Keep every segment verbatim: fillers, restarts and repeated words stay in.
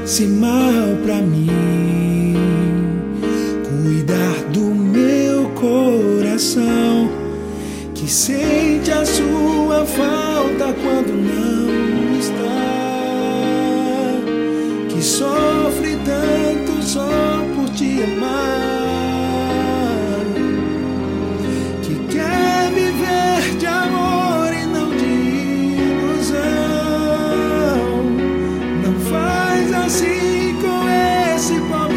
fizesse mal pra mim, cuidar do meu coração, que sente a sua falta quando não está, que sofre tanto só por te amar, que quer viver de amor e não de ilusão. Não faz assim com esse pobre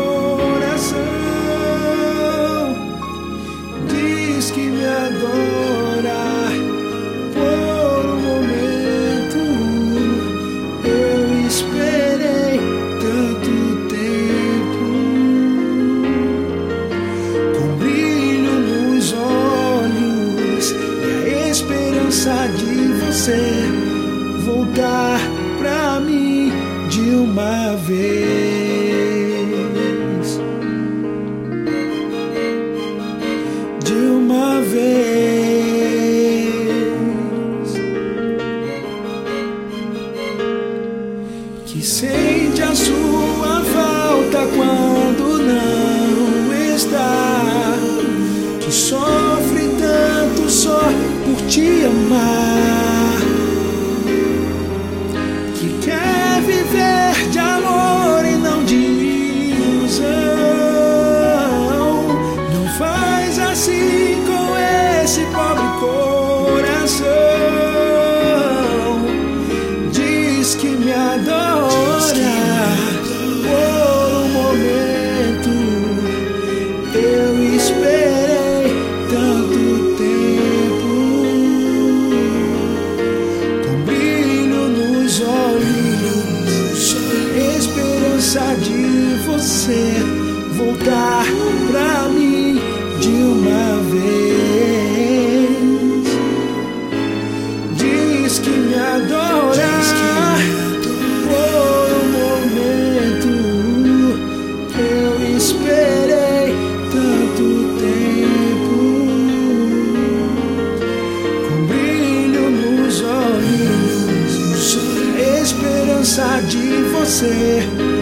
coração. Diz que me adora por um momento. Eu esperei tanto tempo, com brilho nos olhos e a esperança de você voltar pra mim de uma vez, de uma vez, que sente a sua falta quando não está, que sofre tanto só por te amar, que quer viver de amor e não de ilusão. Não faz assim com esse pobre coração. Diz que me adora por um momento. Eu esperei tanto tempo, com brilho nos olhos, esperança de você voltar pra mim de uma vez. Diz que me adora por um momento. Eu esperei tanto tempo, com brilho nos olhos, esperança de você